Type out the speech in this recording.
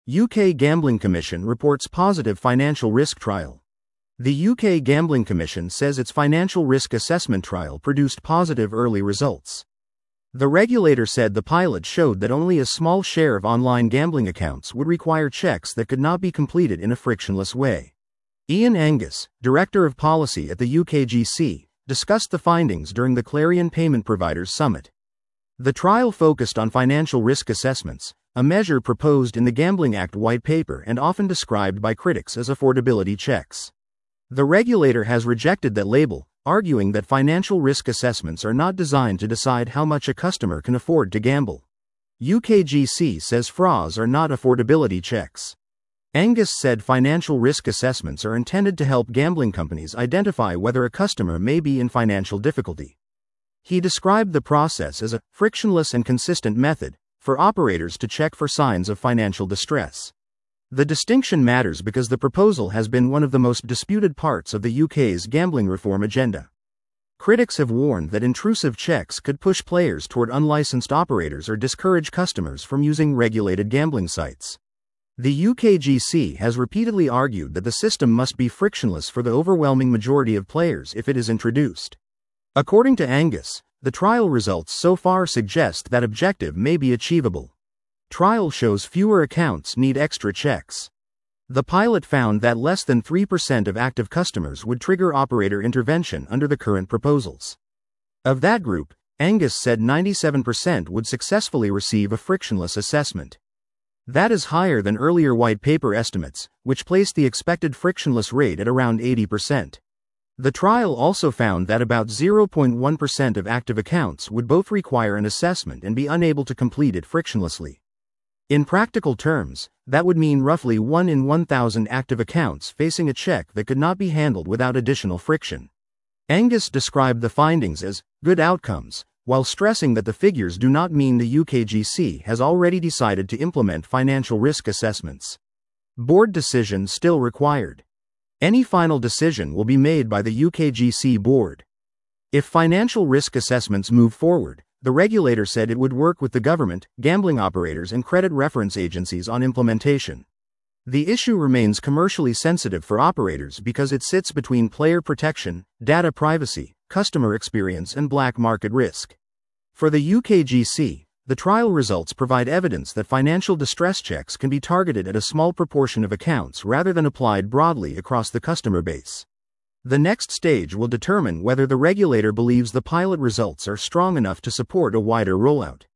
UK Gambling Commission reports positive financial risk trial. The UK Gambling Commission says its financial risk assessment trial produced positive early results. The regulator said the pilot showed that only a small share of online gambling accounts would require checks that could not be completed in a frictionless way. Ian Angus, Director of Policy at the UKGC, discussed the findings during the Clarion Payment Providers Summit. The trial focused on financial risk assessments, a measure proposed in the Gambling Act white paper and often described by critics as affordability checks. The regulator has rejected that label, arguing that financial risk assessments are not designed to decide how much a customer can afford to gamble. UKGC says FRAs are not affordability checks. Angus said financial risk assessments are intended to help gambling companies identify whether a customer may be in financial difficulty. He described the process as a frictionless and consistent method for operators to check for signs of financial distress. The distinction matters because the proposal has been one of the most disputed parts of the UK's gambling reform agenda. Critics have warned that intrusive checks could push players toward unlicensed operators or discourage customers from using regulated gambling sites. The UKGC has repeatedly argued that the system must be frictionless for the overwhelming majority of players if it is introduced. According to Angus, the trial results so far suggest that objective may be achievable. Trial shows fewer accounts need extra checks. The pilot found that less than 3% of active customers would trigger operator intervention under the current proposals. Of that group, Angus said 97% would successfully receive a frictionless assessment. That is higher than earlier white paper estimates, which placed the expected frictionless rate at around 80%. The trial also found that about 0.1% of active accounts would both require an assessment and be unable to complete it frictionlessly. In practical terms, that would mean roughly 1 in 1,000 active accounts facing a check that could not be handled without additional friction. Angus described the findings as good outcomes, while stressing that the figures do not mean the UKGC has already decided to implement financial risk assessments. Board decision still required. Any final decision will be made by the UKGC board. If financial risk assessments move forward, the regulator said it would work with the government, gambling operators and credit reference agencies on implementation. The issue remains commercially sensitive for operators because it sits between player protection, data privacy, customer experience and black market risk. For the UKGC, the trial results provide evidence that financial distress checks can be targeted at a small proportion of accounts rather than applied broadly across the customer base. The next stage will determine whether the regulator believes the pilot results are strong enough to support a wider rollout.